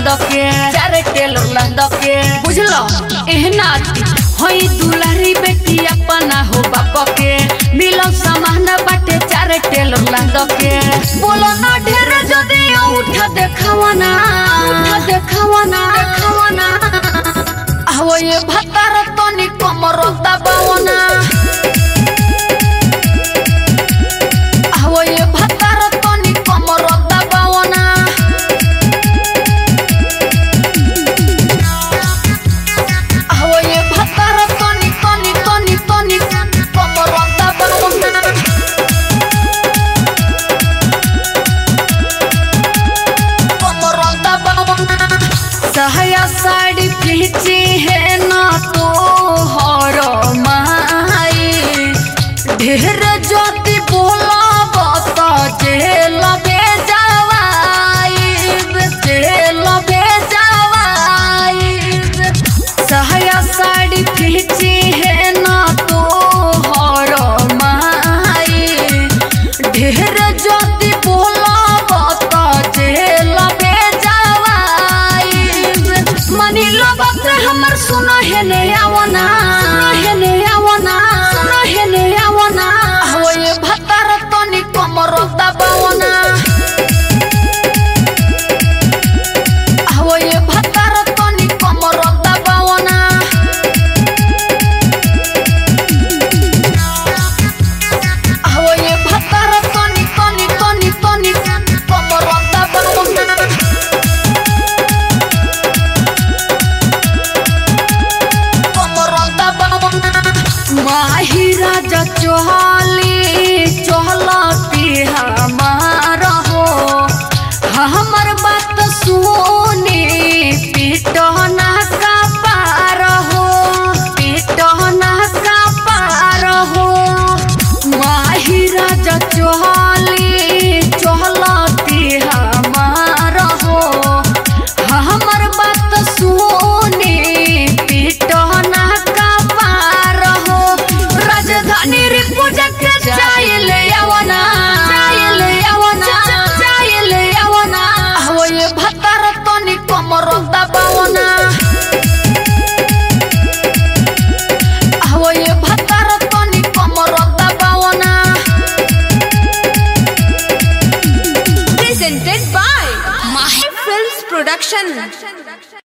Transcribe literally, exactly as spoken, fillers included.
लंद के चार टेलर लंद के बुझलो एहना होई दुलारी बेटी अपना हो बाप के मिलो सामान बाटे चार टेलर लंद के बोलो ना ढेर जदी उठा देखावना उठा देखावना देखावना आवो ये भतार तनी कमर दबावना आवो ये भतार तनी कमर दबावना आवो ये भतार तनी तनी तनी तनी कमर दबावना कमर दबावना सहाया साड़ी पीछे है ना तो हर माई ढेर ज्योति बोला बता जेल बेजावाई जेल बेजावाई सहाया साड़ी पीछे है ना तो हर माई ढेर ज्योति बोला बता जेल मनी लो बात हमर सुनो है ने आवना है ने आवना सुनो है ने आवना हो ये भतार तनी कमर दबावना हो ये भतार तनी कमर दबावना हो ये भतार तनी तनी तनी तनी कमर दबावना माही राजा चोहली चोहलती हमारा हो हमर बात सुनी पीटना का पार हो पीटना का पार हो माही राजा चोहली चोहलती हमारा हो हमर बात सुनी पीटना राजधानी रे पूजा के चाइल आवना चाइल आवना चाइल आवना हो ये भतार तनी कमर दबावना हो ये भतार तनी कमर दबावना presented by Mahi Films Production।